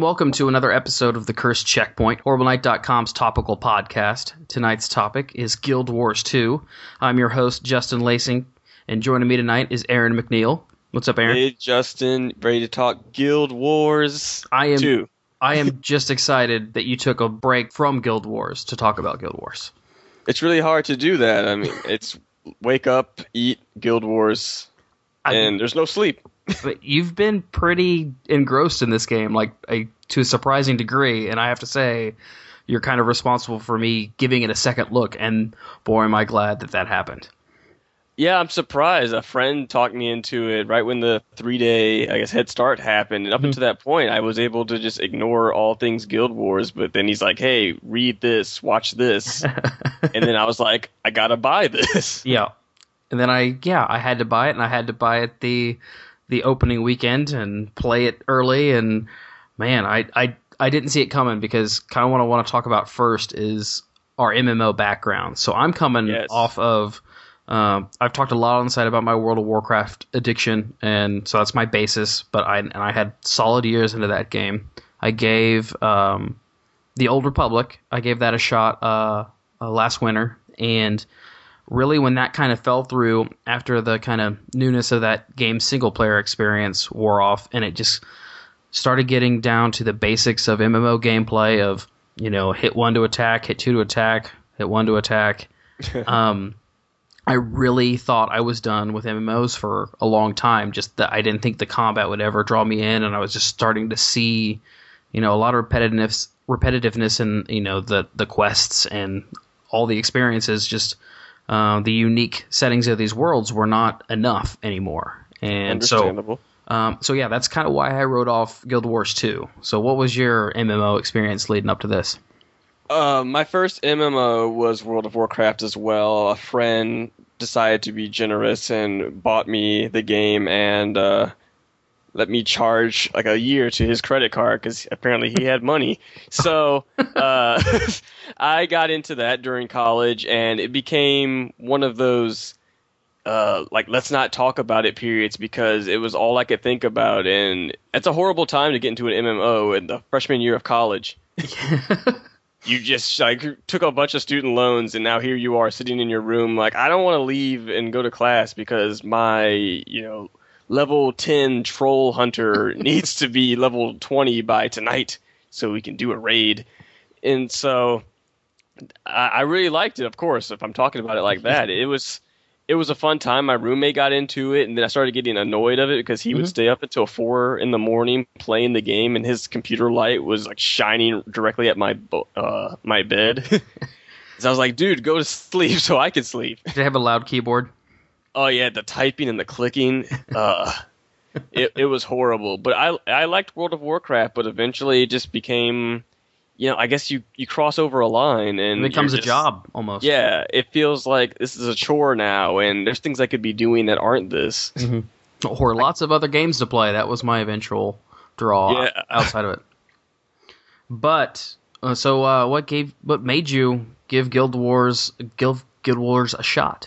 and welcome to another episode of The Cursed Checkpoint, HorribleNight.com's topical podcast. Tonight's topic is Guild Wars 2. I'm your host, Justin Lacing, and joining me tonight is Aaron McNeil. What's up, Aaron? Hey, Justin. Ready to talk Guild Wars 2. I am just excited that you took a break from Guild Wars to talk about Guild Wars. It's really hard to do that. I mean, it's wake up, eat, Guild Wars, and there's no sleep. But you've been pretty engrossed in this game, to a surprising degree, and I have to say, you're kind of responsible for me giving it a second look, and boy, am I glad that happened. Yeah, I'm surprised. A friend talked me into it right when the 3-day, head start happened, and up until that point, I was able to just ignore all things Guild Wars, but then he's like, hey, read this, watch this, and then I was like, I gotta buy this. Yeah, and then I had to buy it, and I had to buy it the opening weekend and play it early, and man, I didn't see it coming, because kind of what I want to talk about first is our MMO background. So I'm coming off of I've talked a lot on the site about my World of Warcraft addiction, and so that's my basis, but I had solid years into that game. I gave the Old Republic, I gave that a shot last winter, and really, when that kind of fell through after the kind of newness of that game's single-player experience wore off, and it just started getting down to the basics of MMO gameplay of, hit 1 to attack, hit 2 to attack, hit 1 to attack. I really thought I was done with MMOs for a long time, just that I didn't think the combat would ever draw me in, and I was just starting to see, a lot of repetitiveness in, the quests and all the experiences, just... the unique settings of these worlds were not enough anymore. And understandable. So yeah, that's kind of why I wrote off Guild Wars 2. So what was your MMO experience leading up to this? My first MMO was World of Warcraft as well. A friend decided to be generous and bought me the game and let me charge a year to his credit card because apparently he had money. So I got into that during college, and it became one of those let's not talk about it periods, because it was all I could think about, and it's a horrible time to get into an MMO in the freshman year of college. You just took a bunch of student loans, and now here you are sitting in your room I don't want to leave and go to class because my level 10 troll hunter needs to be level 20 by tonight so we can do a raid. And so I really liked it, of course, if I'm talking about it like that. It was a fun time. My roommate got into it, and then I started getting annoyed of it because he would stay up until 4 in the morning playing the game, and his computer light was shining directly at my my bed. So I was like, dude, go to sleep so I can sleep. Did it have a loud keyboard? Oh yeah, the typing and the clicking, it was horrible. But I liked World of Warcraft, but eventually it just became, I guess you cross over a line and it becomes a job almost. Yeah, it feels like this is a chore now, and there's things I could be doing that aren't this. Or lots of other games to play. That was my eventual draw outside of it. But so what made you give Guild Wars a shot?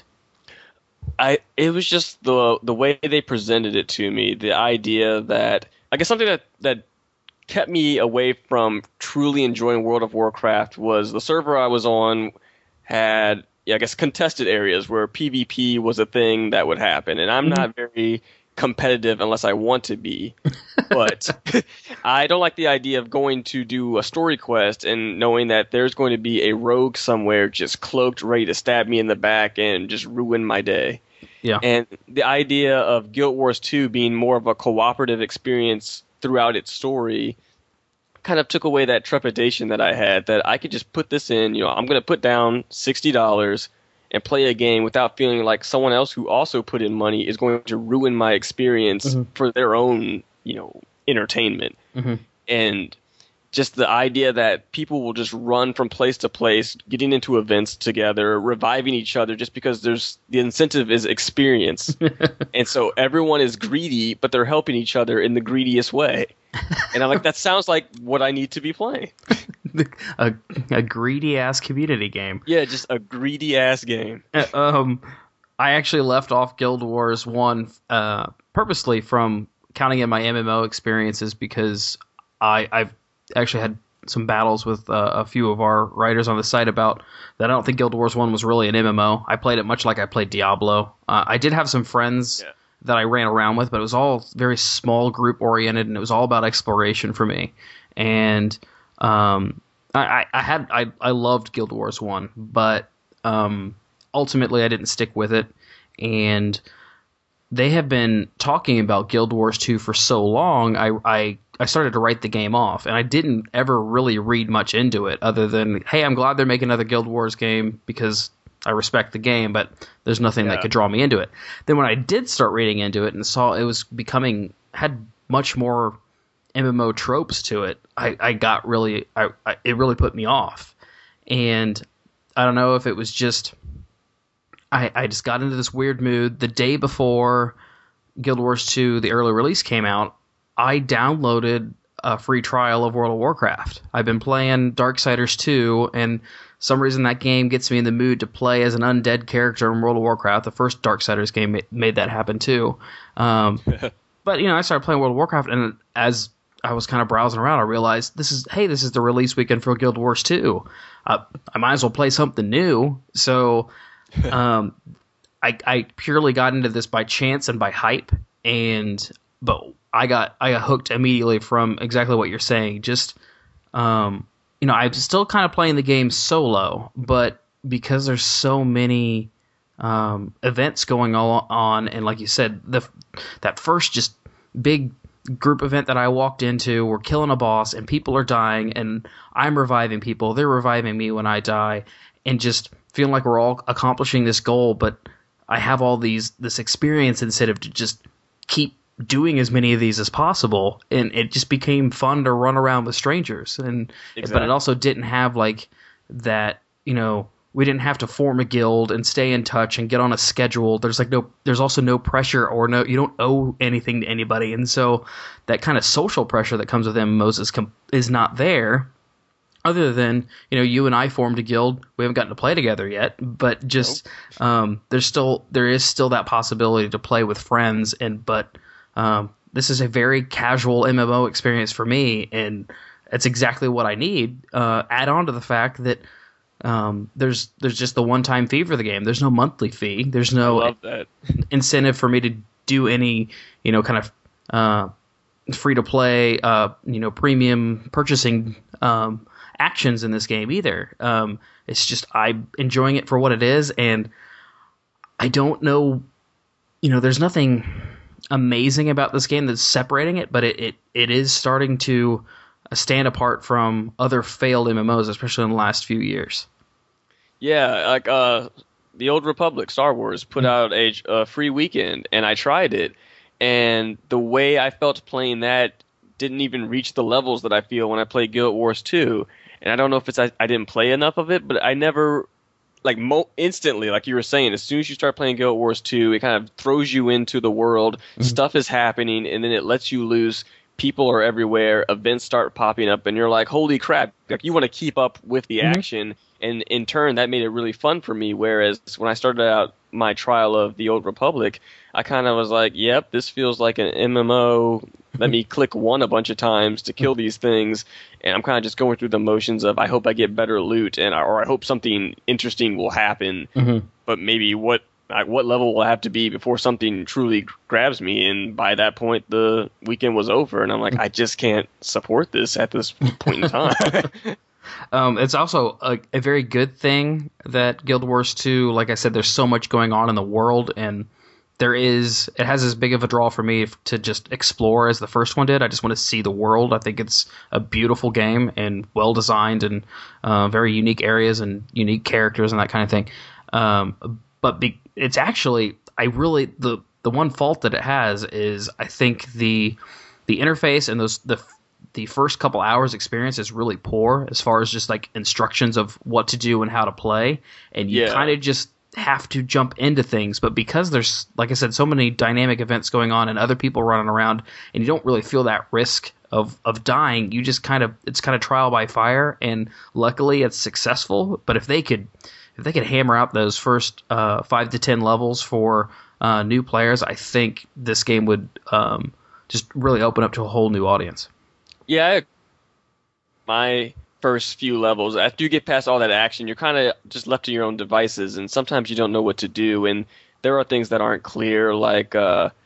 It was just the way they presented it to me, the idea that, I guess something that kept me away from truly enjoying World of Warcraft was the server I was on had, contested areas where PvP was a thing that would happen, and I'm not very competitive unless I want to be, but I don't like the idea of going to do a story quest and knowing that there's going to be a rogue somewhere just cloaked, ready to stab me in the back and just ruin my day. Yeah. And the idea of Guild Wars 2 being more of a cooperative experience throughout its story kind of took away that trepidation that I had, that I could just put this in, I'm going to put down $60 and play a game without feeling like someone else who also put in money is going to ruin my experience for their own, entertainment. And just the idea that people will just run from place to place, getting into events together, reviving each other just because the incentive is experience. And so everyone is greedy, but they're helping each other in the greediest way. And I'm like, that sounds like what I need to be playing. a greedy-ass community game. Yeah, just a greedy-ass game. I actually left off Guild Wars 1 purposely from counting in my MMO experiences because I've actually had some battles with a few of our writers on the site about that. I don't think Guild Wars 1 was really an MMO. I played it much like I played Diablo. I did have some friends that I ran around with, but it was all very small group oriented, and it was all about exploration for me. And I loved Guild Wars 1, but ultimately I didn't stick with it. And they have been talking about Guild Wars 2 for so long, I started to write the game off, and I didn't ever really read much into it other than, hey, I'm glad they're making another Guild Wars game because I respect the game, but there's nothing that could draw me into it. Then when I did start reading into it and saw it was had much more MMO tropes to it, it really put me off. And I don't know if it was just I just got into this weird mood. The day before Guild Wars 2, the early release came out, I downloaded a free trial of World of Warcraft. I've been playing Darksiders 2, and some reason that game gets me in the mood to play as an undead character in World of Warcraft. The first Darksiders game made that happen too. But I started playing World of Warcraft, and as I was kind of browsing around, I realized this is the release weekend for Guild Wars 2. I might as well play something new. So I purely got into this by chance and by hype, but I got hooked immediately from exactly what you're saying. Just I'm still kind of playing the game solo, but because there's so many events going on, and like you said, that first just big group event that I walked into, we're killing a boss and people are dying, and I'm reviving people, they're reviving me when I die, and just feeling like we're all accomplishing this goal, but I have all this experience incentive to just keep doing as many of these as possible, and it just became fun to run around with strangers. And But it also didn't have like that, we didn't have to form a guild and stay in touch and get on a schedule. There's also no pressure, or you don't owe anything to anybody, and so that kind of social pressure that comes with MMOs is not there. Other than, you and I formed a guild. We haven't gotten to play together yet, but just there is still that possibility to play with friends. But this is a very casual MMO experience for me, and it's exactly what I need. Add on to the fact that there's just the one-time fee for the game. There's no monthly fee. There's no incentive for me to do any kind of free-to-play premium purchasing actions in this game either. It's just I'm enjoying it for what it is, and I don't know, there's nothing amazing about this game that's separating it, but it is starting to stand apart from other failed MMOs, especially in the last few years. Yeah, like the Old Republic, Star Wars, put out a free weekend, and I tried it, and the way I felt playing that didn't even reach the levels that I feel when I play Guild Wars 2. And I don't know if it's I didn't play enough of it, but I never, instantly, like you were saying, as soon as you start playing Guild Wars 2, it kind of throws you into the world, stuff is happening, and then it lets you loose. People are everywhere, events start popping up, and you're like, holy crap, like you want to keep up with the action, and in turn, that made it really fun for me, whereas when I started out my trial of the Old Republic, I kind of was like, yep, this feels like an MMO. Let me click one a bunch of times to kill these things, and I'm kind of just going through the motions of I hope I get better loot, or I hope something interesting will happen. But maybe what level will I have to be before something truly grabs me? And by that point, the weekend was over, and I'm like, I just can't support this at this point in time. It's also a very good thing that Guild Wars 2, like I said, there's so much going on in the world, and it has as big of a draw for me to just explore as the first one did. I just want to see the world. I think it's a beautiful game and well designed, and very unique areas and unique characters and that kind of thing. But it's actually, the one fault that it has is I think the interface and the first couple hours experience is really poor as far as just like instructions of what to do and how to play, and you kind of just have to jump into things. But because there's, like I said, so many dynamic events going on and other people running around, and you don't really feel that risk of dying, you just it's kind of trial by fire, and luckily it's successful. But if they could hammer out those first 5 to 10 levels for new players, I think this game would just really open up to a whole new audience. Yeah, my first few levels, after you get past all that action, you're kind of just left to your own devices, and sometimes you don't know what to do. And there are things that aren't clear, like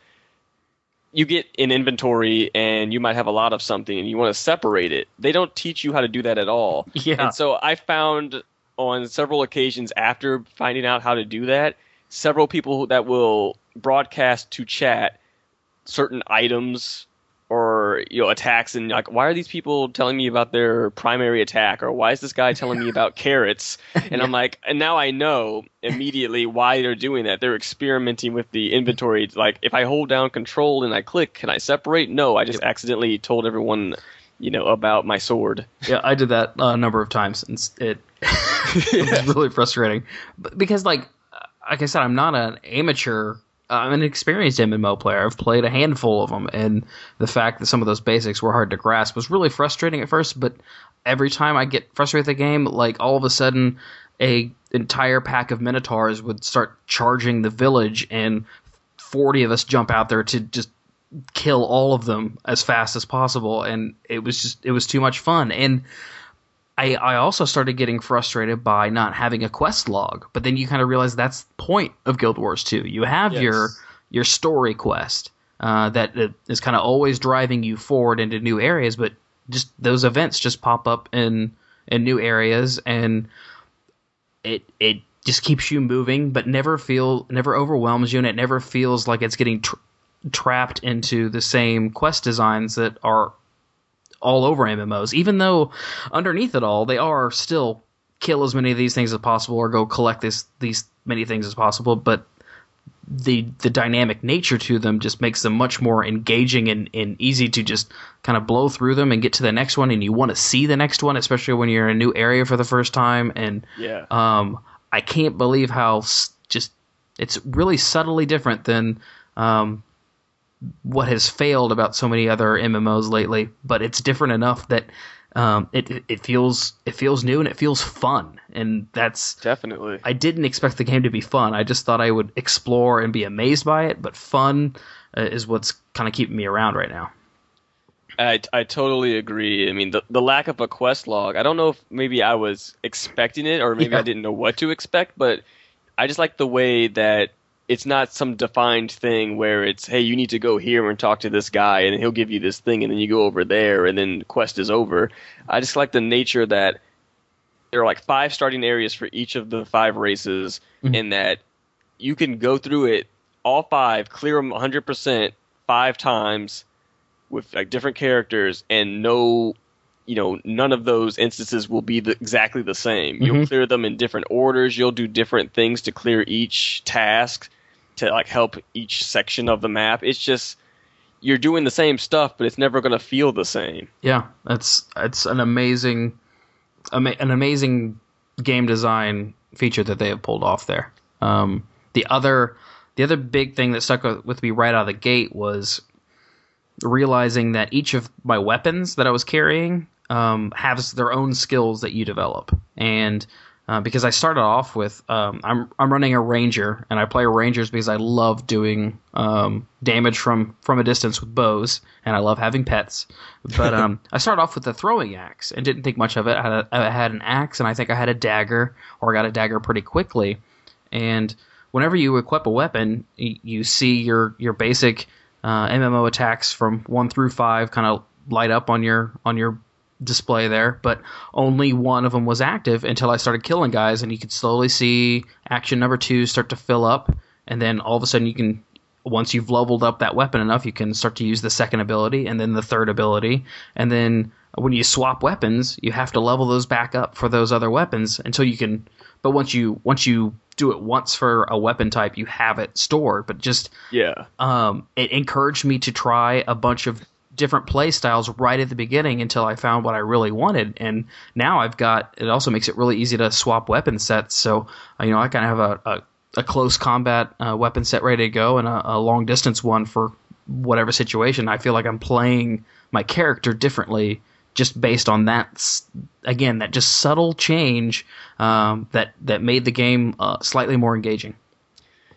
you get an inventory and you might have a lot of something and you want to separate it. They don't teach you how to do that at all. Yeah. And so I found on several occasions after finding out how to do that, several people that will broadcast to chat certain items or attacks, and like, why are these people telling me about their primary attack, or why is this guy telling me about carrots? And I'm like, and now I know immediately why they're doing that. They're experimenting with the inventory. Like, if I hold down control and I click, can I separate? No, I just accidentally told everyone about my sword. Yeah, I did that a number of times, and it was really frustrating. Because, like I said, I'm not an amateur. I'm an experienced MMO player. I've played a handful of them, and the fact that some of those basics were hard to grasp was really frustrating at first. But every time I get frustrated with the game, like all of a sudden, a entire pack of Minotaurs would start charging the village, and 40 of us jump out there to just kill all of them as fast as possible, and it was too much fun. And I also started getting frustrated by not having a quest log, but then you kind of realize that's the point of Guild Wars 2. You have your story quest that is kind of always driving you forward into new areas, but just those events just pop up in new areas, and it just keeps you moving, but never overwhelms you, and it never feels like it's getting trapped into the same quest designs that are all over MMOs, even though underneath it all, they are still kill as many of these things as possible or go collect these many things as possible, but the dynamic nature to them just makes them much more engaging and easy to just kind of blow through them and get to the next one, and you want to see the next one, especially when you're in a new area for the first time. And I can't believe how just it's really subtly different than what has failed about so many other MMOs lately, but it's different enough that it feels new and it feels fun, and that's definitely. I didn't expect the game to be fun. I just thought I would explore and be amazed by it, but fun is what's kind of keeping me around right now. I totally agree. I mean, the lack of a quest log, I don't know if maybe I was expecting it or maybe I didn't know what to expect, but I just like the way that it's not some defined thing where it's, hey, you need to go here and talk to this guy and he'll give you this thing, and then you go over there and then the quest is over. I just like the nature that there are like 5 starting areas for each of the 5 races, and that you can go through it all 5, clear them 100% 5 times with like different characters, and none of those instances will be exactly the same. You'll clear them in different orders. You'll do different things to clear each task to like help each section of the map. It's just you're doing the same stuff, but it's never going to feel the same. Yeah, it's an amazing game design feature that they have pulled off there. The other big thing that stuck with me right out of the gate was realizing that each of my weapons that I was carrying has their own skills that you develop. And because I started off with I'm running a ranger, and I play rangers because I love doing damage from a distance with bows, and I love having pets. But I started off with the throwing axe and didn't think much of it. I had an axe, and I think I had a dagger, or I got a dagger pretty quickly. And whenever you equip a weapon, you see your basic MMO attacks from 1 through 5 kind of light up on your display there, but only one of them was active until I started killing guys, and you could slowly see action number 2 start to fill up, and then all of a sudden once you've leveled up that weapon enough, you can start to use the second ability and then the third ability, and then when you swap weapons, you have to level those back up for those other weapons until you can. But once you do it once for a weapon type, you have it stored. But just it encouraged me to try a bunch of different play styles right at the beginning until I found what I really wanted. And now it also makes it really easy to swap weapon sets. So I kind of have a close combat weapon set ready to go, and a long distance one for whatever situation. I feel like I'm playing my character differently just based on that just subtle change that made the game slightly more engaging.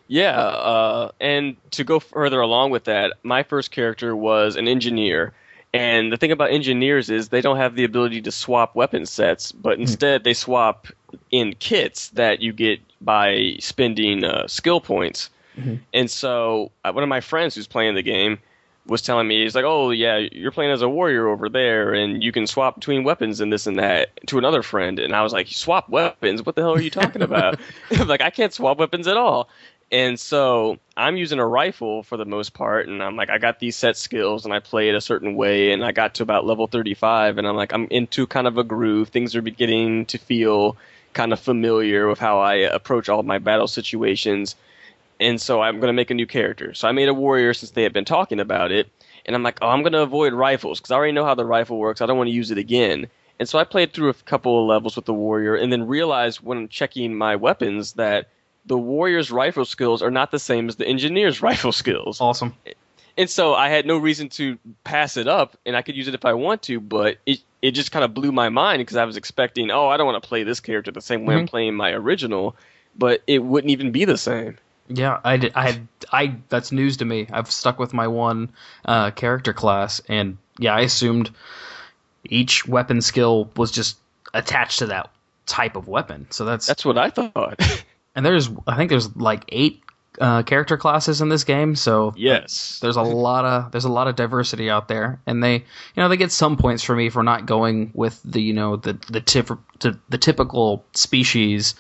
Yeah, and to go further along with that, my first character was an engineer, And the thing about engineers is they don't have the ability to swap weapon sets, but instead they swap in kits that you get by spending skill points. And so one of my friends who's playing the game was telling me, he's like, oh, yeah, you're playing as a warrior over there, and you can swap between weapons and this and that, to another friend. And I was like, swap weapons? What the hell are you talking about? I'm like, I can't swap weapons at all. And so I'm using a rifle for the most part, and I'm like, I got these set skills, and I play it a certain way, and I got to about level 35, and I'm like, I'm into kind of a groove. Things are beginning to feel kind of familiar with how I approach all my battle situations. And so I'm going to make a new character. So I made a warrior since they had been talking about it. And I'm like, oh, I'm going to avoid rifles because I already know how the rifle works. I don't want to use it again. And so I played through a couple of levels with the warrior and then realized when checking my weapons that the warrior's rifle skills are not the same as the engineer's rifle skills. Awesome. And so I had no reason to pass it up, and I could use it if I want to, but it just kind of blew my mind because I was expecting, oh, I don't want to play this character the same way I'm playing my original, but it wouldn't even be the same. Yeah, I that's news to me. I've stuck with my one character class, and yeah, I assumed each weapon skill was just attached to that type of weapon. So that's what I thought. And I think there's like 8 character classes in this game, so yes, there's a lot of diversity out there, and they get some points for me for not going with the typical species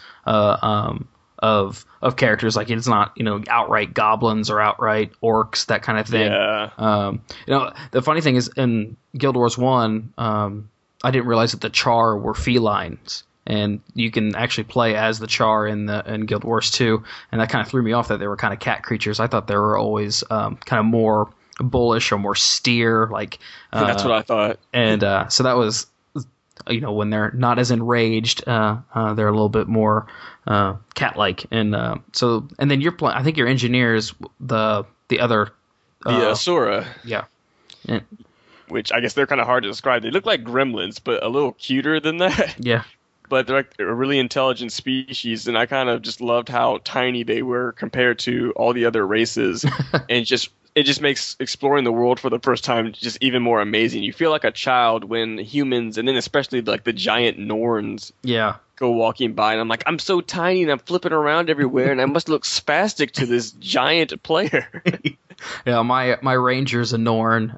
of characters. Like it's not outright goblins or outright orcs, that kind of thing. Yeah. The funny thing is in Guild Wars 1, I didn't realize that the Char were felines. And you can actually play as the Char in Guild Wars 2, and that kind of threw me off that they were kind of cat creatures. I thought they were always kind of more bullish or more steer, like. That's what I thought. And so that was, when they're not as enraged, they're a little bit more cat-like. And and then you're playing. I think your engineer is the other. The Asura. Yeah. Which I guess they're kind of hard to describe. They look like gremlins, but a little cuter than that. Yeah. But they're like a really intelligent species, and I kind of just loved how tiny they were compared to all the other races, and it just makes exploring the world for the first time just even more amazing. You feel like a child when humans, and then especially like the giant Norns, go walking by, and I'm like, I'm so tiny, and I'm flipping around everywhere, and I must look spastic to this giant player. Yeah, my Ranger's a Norn,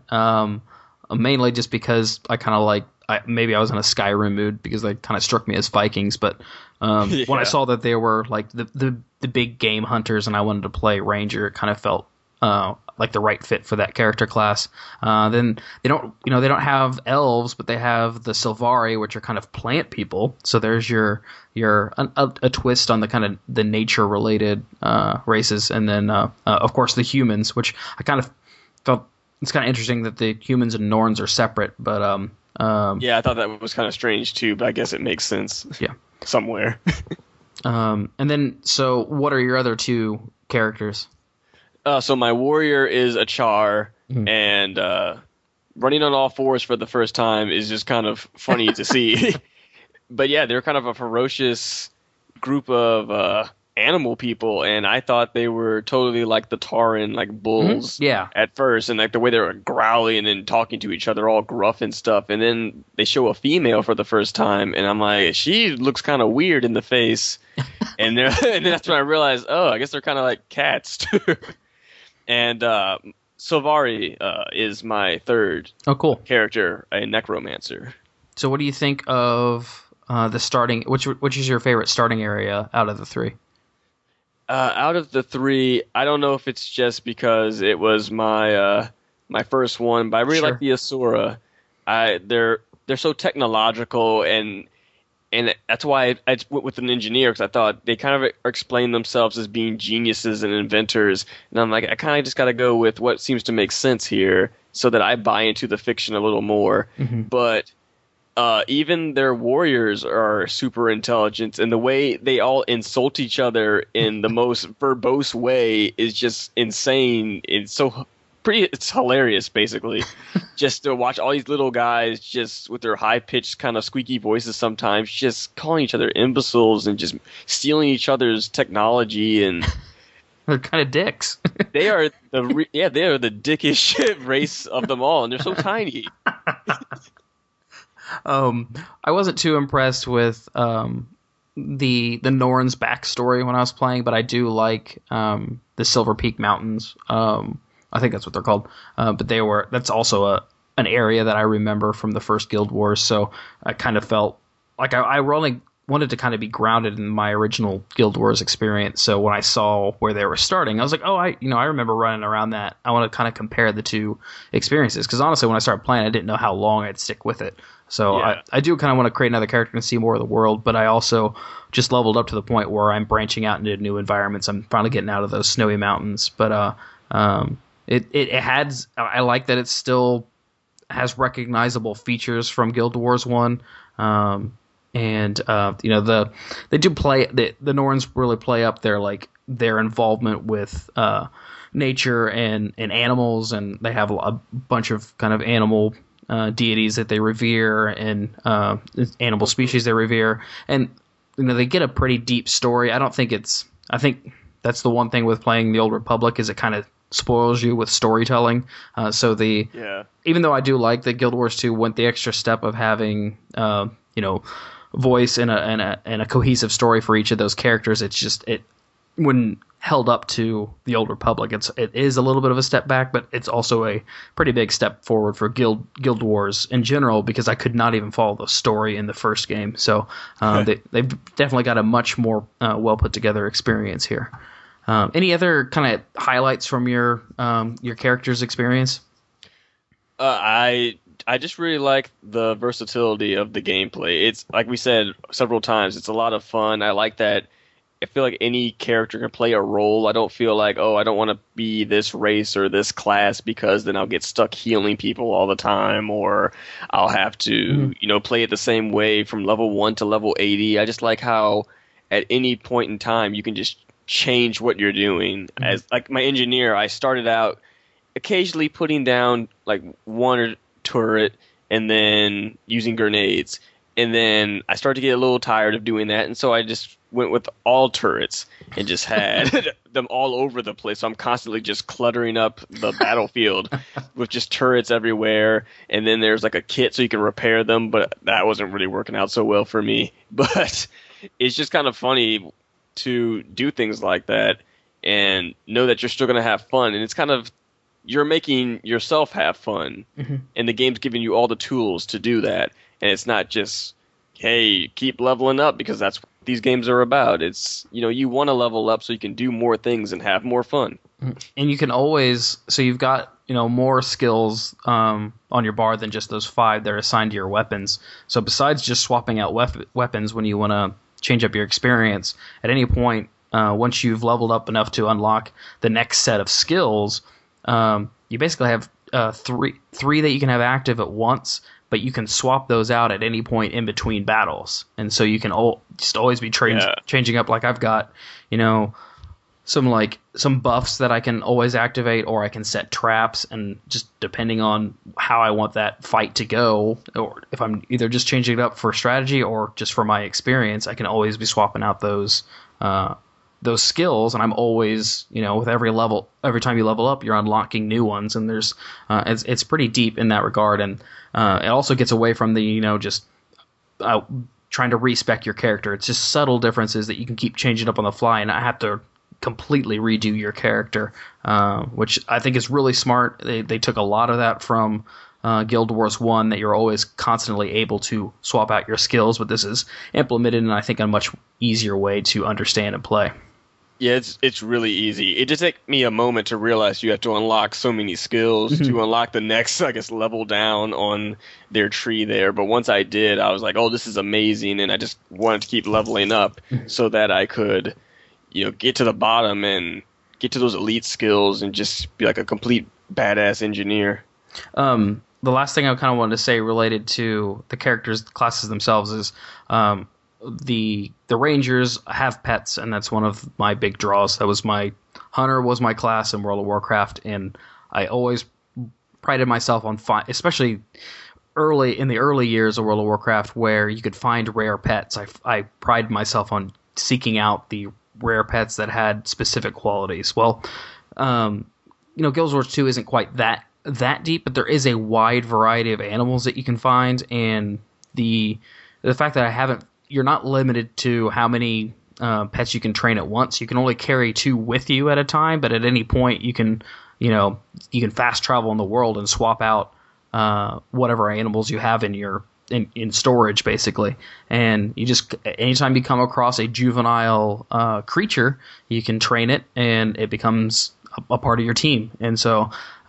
mainly just because I kind of like. Maybe I was in a Skyrim mood because they kind of struck me as Vikings, but when I saw that they were like the big game hunters and I wanted to play Ranger, it kind of felt like the right fit for that character class. Then they don't have elves, but they have the Sylvari, which are kind of plant people. So there's a twist on the kind of the nature related races, and then of course the humans, which I kind of felt it's kind of interesting that the humans and Norns are separate, but yeah, I thought that was kind of strange too, but I guess it makes sense. Yeah, somewhere. And then, so what are your other 2 characters? So my warrior is a Char, and running on all fours for the first time is just kind of funny to see. But yeah, they're kind of a ferocious group of animal people, and I thought they were totally like the Tauren, like bulls. Yeah. At first, and like the way they were growling and talking to each other, all gruff and stuff. And then they show a female for the first time, and I'm like, she looks kind of weird in the face. and then that's when I realized, oh, I guess they're kind of like cats too. And Sylvari is my third character, a necromancer. So what do you think of the starting? Which is your favorite starting area out of the 3? Out of the 3, I don't know if it's just because it was my my first one, but I really like the Asura. They're so technological, and that's why I went with an engineer, because I thought they kind of explain themselves as being geniuses and inventors, and I'm like, I kind of just got to go with what seems to make sense here, so that I buy into the fiction a little more. But even their warriors are super intelligent, and the way they all insult each other in the most verbose way is just insane. It's hilarious, basically. Just to watch all these little guys just with their high-pitched kind of squeaky voices sometimes just calling each other imbeciles and just stealing each other's technology, and They're kind of dicks. They are they are the dickiest shit race of them all, and they're so tiny. I wasn't too impressed with the Norn's backstory when I was playing, but I do like the Silver Peak Mountains. I think that's what they're called. But that's also an area that I remember from the first Guild Wars, so I kind of felt like I really wanted to kind of be grounded in my original Guild Wars experience. So when I saw where they were starting, I was like, oh, I remember running around that. I want to kind of compare the two experiences, because honestly, when I started playing, I didn't know how long I'd stick with it. So yeah. I do kind of want to create another character and see more of the world, but I also just leveled up to the point where I'm branching out into new environments. I'm finally getting out of those snowy mountains, but it has. I like that it still has recognizable features from Guild Wars 1. And they do play the Norns really play up their involvement with nature and animals, and they have a bunch of kind of animal deities that they revere and animal species they revere, and they get a pretty deep story. I think that's the one thing with playing the Old Republic is it kind of spoils you with storytelling. Even though I do like that Guild Wars 2 went the extra step of having voice and a cohesive story for each of those characters, when held up to the Old Republic, it is a little bit of a step back, but it's also a pretty big step forward for Guild Wars in general, because I could not even follow the story in the first game. So they've definitely got a much more well put together experience here. Any other kind of highlights from your character's experience? I just really like the versatility of the gameplay. It's like we said several times, it's a lot of fun. I like that. I feel like any character can play a role. I don't feel like, I don't want to be this race or this class because then I'll get stuck healing people all the time, or I'll have to, play it the same way from level 1 to level 80. I just like how at any point in time you can just change what you're doing. As like my engineer, I started out occasionally putting down like one turret and then using grenades, and then I started to get a little tired of doing that, and so I just went with all turrets and just had them all over the place. So I'm constantly just cluttering up the battlefield with just turrets everywhere, and then there's like a kit so you can repair them, but that wasn't really working out so well for me. But it's just kind of funny to do things like that and know that you're still going to have fun, and it's kind of you're making yourself have fun, and the game's giving you all the tools to do that. And it's not just, hey, keep leveling up, because that's what these games are about. It's, you want to level up so you can do more things and have more fun. And you can always, so you've got, more skills on your bar than just those 5 that are assigned to your weapons. So besides just swapping out weapons when you want to change up your experience, at any point, once you've leveled up enough to unlock the next set of skills, you basically have three that you can have active at once, but you can swap those out at any point in between battles, and so you can just always be changing up. Like I've got, some buffs that I can always activate, or I can set traps, and just depending on how I want that fight to go, or if I'm either just changing it up for strategy or just for my experience, I can always be swapping out those skills, and I'm always, with every time you level up, you're unlocking new ones, and there's, it's pretty deep in that regard, and it also gets away from the, just trying to respec your character. It's just subtle differences that you can keep changing up on the fly, and not have to completely redo your character, which I think is really smart. They took a lot of that from Guild Wars 1, that you're always constantly able to swap out your skills, but this is implemented in, I think, a much easier way to understand and play. Yeah, it's really easy. It just took me a moment to realize you have to unlock so many skills to unlock the next, level down on their tree there. But once I did, I was like, oh, this is amazing, and I just wanted to keep leveling up so that I could, get to the bottom and get to those elite skills and just be like a complete badass engineer. The last thing I kind of wanted to say related to the characters, the classes themselves, is the Rangers have pets, and that's one of my big draws. Hunter was my class in World of Warcraft, and I always prided myself on especially in the early years of World of Warcraft, where you could find rare pets. I pride myself on seeking out the rare pets that had specific qualities. Well, Guild Wars 2 isn't quite that deep, but there is a wide variety of animals that you can find, and the fact that you're not limited to how many pets you can train at once. You can only carry 2 with you at a time, but at any point you can fast travel in the world and swap out whatever animals you have in storage, basically. And you just, anytime you come across a juvenile creature, you can train it, and it becomes a part of your team. And so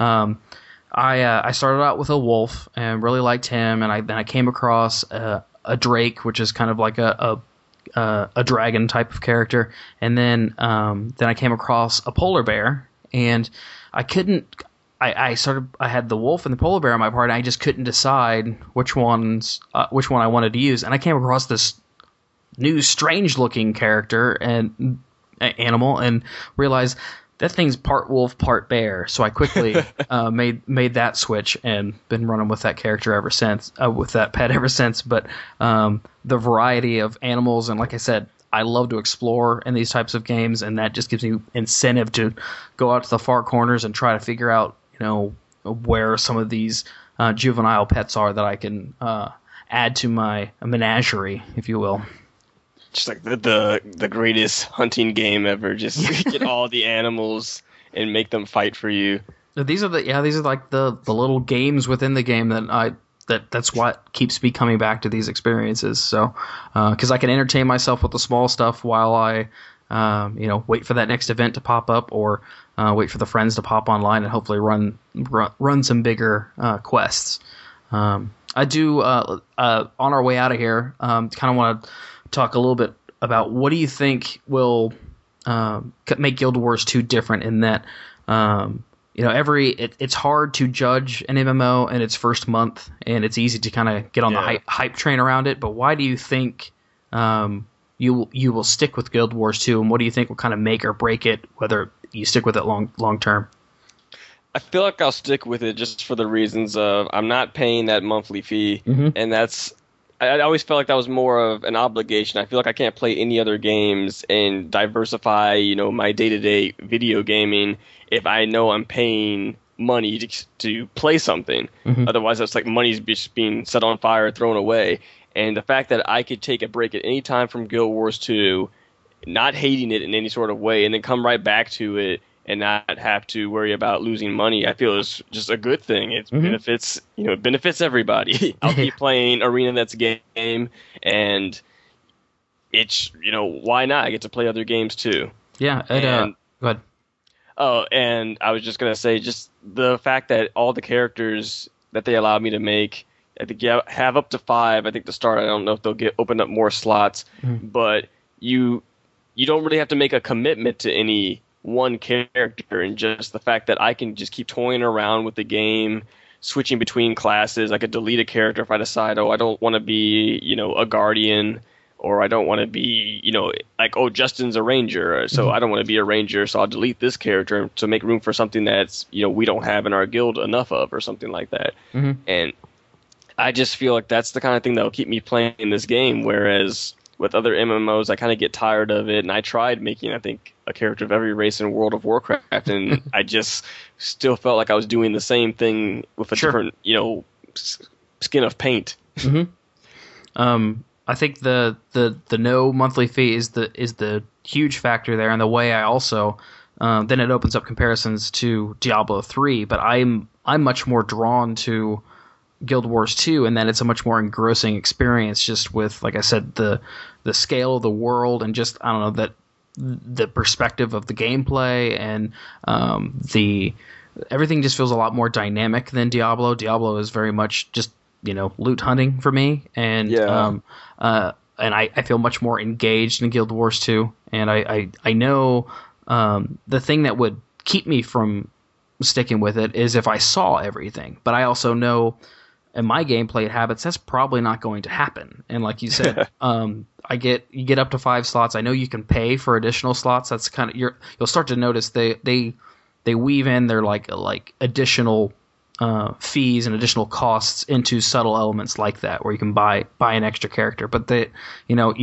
I started out with a wolf and really liked him, and then I came across a drake, which is kind of like a dragon type of character, and then I came across a polar bear, and I had the wolf and the polar bear in my party, and I just couldn't decide which one I wanted to use, and I came across this new strange looking character and animal, and realized that thing's part wolf, part bear. So I quickly made that switch, and been running with that character ever since, with that pet ever since. But the variety of animals, and like I said, I love to explore in these types of games, and that just gives me incentive to go out to the far corners and try to figure out, where some of these juvenile pets are that I can add to my menagerie, if you will. Just like the greatest hunting game ever. Just get all the animals and make them fight for you. These are like the little games within the game that's what keeps me coming back to these experiences. So, because I can entertain myself with the small stuff while I, wait for that next event to pop up, or wait for the friends to pop online and hopefully run some bigger quests. I do on our way out of here, kind of want to talk a little bit about what do you think will make Guild Wars 2 different, in that it's hard to judge an MMO in its first month, and it's easy to kind of get on the hype train around it. But why do you think you will stick with Guild Wars 2, and what do you think will kind of make or break it, whether you stick with it long term? I feel like I'll stick with it just for the reasons of I'm not paying that monthly fee, and I always felt like that was more of an obligation. I feel like I can't play any other games and diversify, my day-to-day video gaming if I know I'm paying money to play something. Otherwise, it's like money's just being set on fire, thrown away. And the fact that I could take a break at any time from Guild Wars 2, not hating it in any sort of way, and then come right back to it and not have to worry about losing money, I feel is just a good thing. It benefits, it benefits everybody. I'll keep playing Arena That's Game, and it's, why not? I get to play other games too. Yeah, go ahead. Oh, and I was just going to say, just the fact that all the characters that they allowed me to make, I think you have up to 5, I think, to start. I don't know if they'll open up more slots, but you don't really have to make a commitment to any one character, and just the fact that I can just keep toying around with the game, switching between classes. I could delete a character if I decide, I don't want to be, a guardian, or I don't want to be, Justin's a ranger, so I don't want to be a ranger, so I'll delete this character to make room for something that's, we don't have in our guild enough of, or something like that. And I just feel like that's the kind of thing that will keep me playing this game, whereas with other MMOs, I kind of get tired of it, and I tried making, I think, a character of every race in World of Warcraft, and I just still felt like I was doing the same thing with a different, skin of paint. I think the no monthly fee is the huge factor there, and the way I also then it opens up comparisons to Diablo 3, but I'm much more drawn to Guild Wars 2, and that it's a much more engrossing experience, just with, like I said, the scale of the world, and just, I don't know, that the perspective of the gameplay, and everything just feels a lot more dynamic than Diablo. Diablo is very much just, loot hunting for me, and I feel much more engaged in Guild Wars 2, and I know the thing that would keep me from sticking with it is if I saw everything, but I also know in my gameplay habits that's probably not going to happen. And like you said, you get up to 5 slots. I know you can pay for additional slots. That's kind of you'll start to notice they weave in their like additional fees and additional costs into subtle elements like that, where you can buy an extra character. But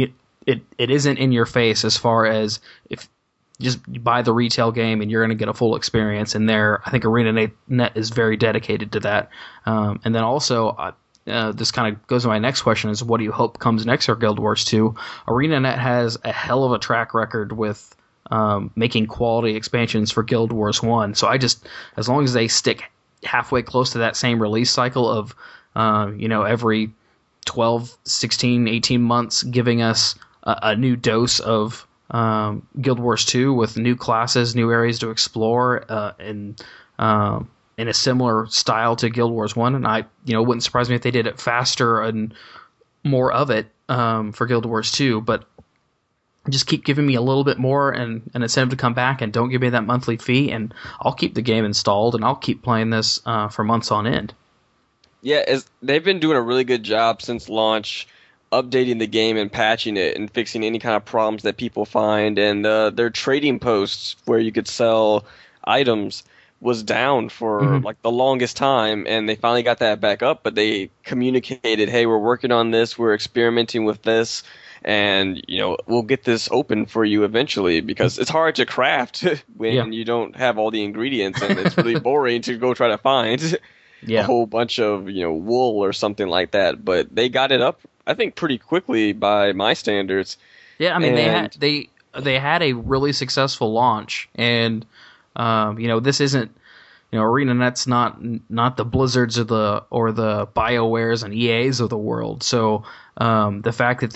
it isn't in your face as far as if just you buy the retail game and you're going to get a full experience. And I think ArenaNet is very dedicated to that. And then also, this kind of goes to my next question: is what do you hope comes next for Guild Wars 2? ArenaNet has a hell of a track record with making quality expansions for Guild Wars 1. So as long as they stick halfway close to that same release cycle of, every 12, 16, 18 months giving us a new dose of Guild Wars 2 with new classes, new areas to explore, and in a similar style to Guild Wars 1. And it wouldn't surprise me if they did it faster and more of it for Guild Wars 2, but just keep giving me a little bit more and an incentive to come back, and don't give me that monthly fee, and I'll keep the game installed and I'll keep playing this for months on end. Yeah, they've been doing a really good job since launch, updating the game and patching it and fixing any kind of problems that people find. And their trading posts where you could sell items was down for like the longest time, and they finally got that back up. But they communicated, "Hey, we're working on this. We're experimenting with this, and we'll get this open for you eventually," because it's hard to craft when you don't have all the ingredients, and it's really boring to go try to find a whole bunch of wool or something like that. But they got it up, I think, pretty quickly by my standards. Yeah, I mean, they had a really successful launch, and this isn't ArenaNet's not the Blizzards or the BioWares and EAs of the world. So the fact that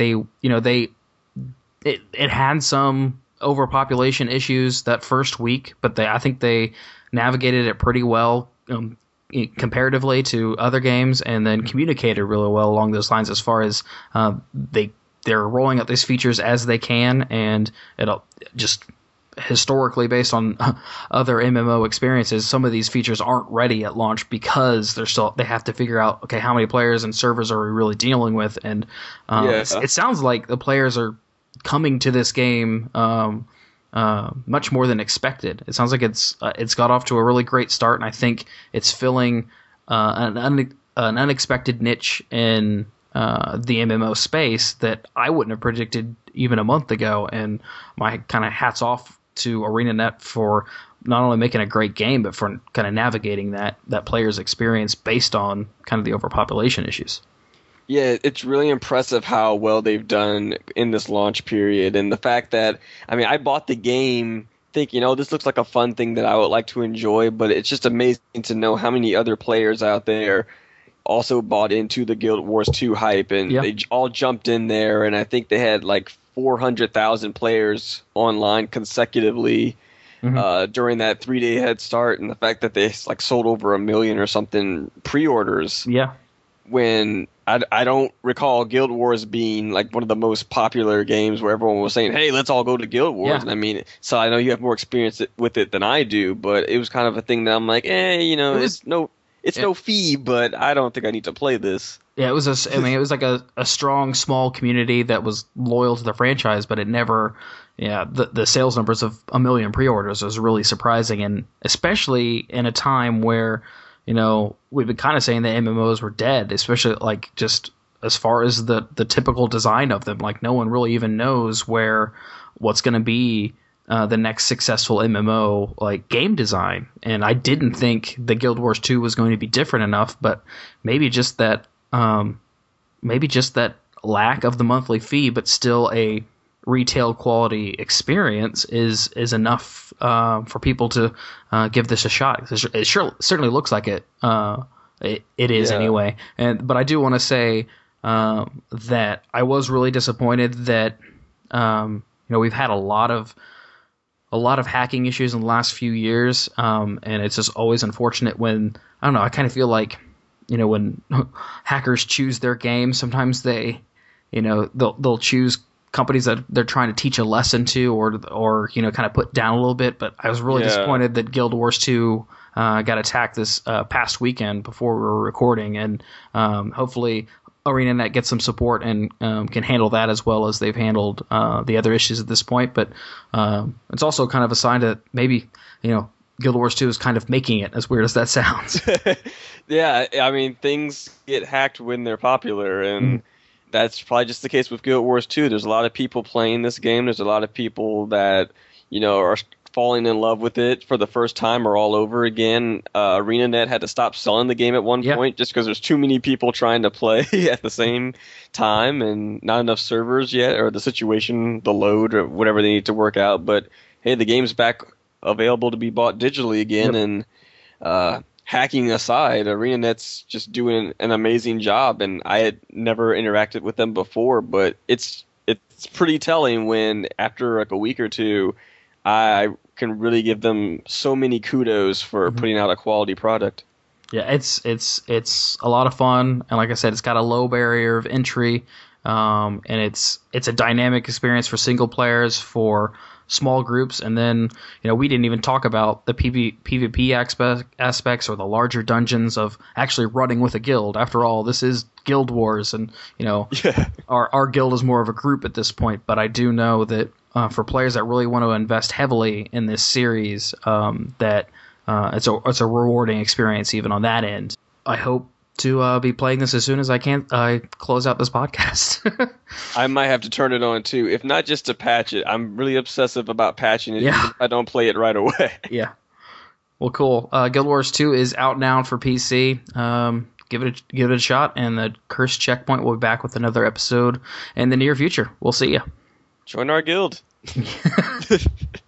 it had some overpopulation issues that first week, but I think they navigated it pretty well comparatively to other games, and then communicated really well along those lines as far as they're rolling out these features as they can, and it'll just historically based on other MMO experiences, some of these features aren't ready at launch because they have to figure out, okay, how many players and servers are we really dealing with, and it sounds like the players are coming to this game much more than expected. It sounds like it's got off to a really great start, and I think it's filling an unexpected niche in the MMO space that I wouldn't have predicted even a month ago. And my kind of hats off to ArenaNet for not only making a great game, but for kind of navigating that player's experience based on kind of the overpopulation issues. Yeah, it's really impressive how well they've done in this launch period. And the fact that, I bought the game thinking, this looks like a fun thing that I would like to enjoy, but it's just amazing to know how many other players out there also bought into the Guild Wars 2 hype, and they all jumped in there, and I think they had like 400,000 players online consecutively during that 3-day head start, and the fact that they like sold over 1 million or something pre-orders. Yeah. When I don't recall Guild Wars being like one of the most popular games where everyone was saying, "Hey, let's all go to Guild Wars." Yeah. And so I know you have more experience with it than I do, but it was kind of a thing that I'm like, it's no fee, but I don't think I need to play this. Yeah, it was it was like a strong, small community that was loyal to the franchise, but it never, the sales numbers of 1 million pre-orders was really surprising, and especially in a time where, we've been kind of saying that MMOs were dead, especially like just as far as the typical design of them. Like no one really even knows what's going to be the next successful MMO like game design. And I didn't think the Guild Wars 2 was going to be different enough, but maybe just that lack of the monthly fee, but still a retail quality experience is enough for people to give this a shot. It certainly looks like it. It is anyway. But I do want to say that I was really disappointed that we've had a lot of hacking issues in the last few years, and it's just always unfortunate when I kind of feel like when hackers choose their game, sometimes they'll choose companies that they're trying to teach a lesson to, or kind of put down a little bit. But I was really disappointed that Guild Wars 2 got attacked this past weekend before we were recording, and hopefully ArenaNet gets some support and can handle that as well as they've handled the other issues at this point. But it's also kind of a sign that maybe Guild Wars 2 is kind of making it, as weird as that sounds. Yeah, things get hacked when they're popular, and That's probably just the case with Guild Wars 2. There's a lot of people playing this game. There's a lot of people that, are falling in love with it for the first time or all over again. ArenaNet had to stop selling the game at one point just because there's too many people trying to play at the same time and not enough servers yet, or the situation, the load, or whatever they need to work out. But hey, the game's back available to be bought digitally again, and hacking aside, ArenaNet's just doing an amazing job, and I had never interacted with them before, but it's pretty telling when after like a week or two, I can really give them so many kudos for putting out a quality product. Yeah, it's a lot of fun, and like I said, it's got a low barrier of entry, and it's a dynamic experience for single players, for small groups, and then we didn't even talk about the PvP aspects or the larger dungeons of actually running with a guild. After all, this is Guild Wars, and our guild is more of a group at this point. But I do know that for players that really want to invest heavily in this series, that it's a rewarding experience even on that end. I hope to be playing this as soon as I close out this podcast. I might have to turn it on too, if not just to patch it. I'm really obsessive about patching it, even if I don't play it right away. Yeah. Well, cool. Guild Wars 2 is out now for PC. Give it a shot, and the Cursed Checkpoint will be back with another episode in the near future. We'll see you. Join our guild.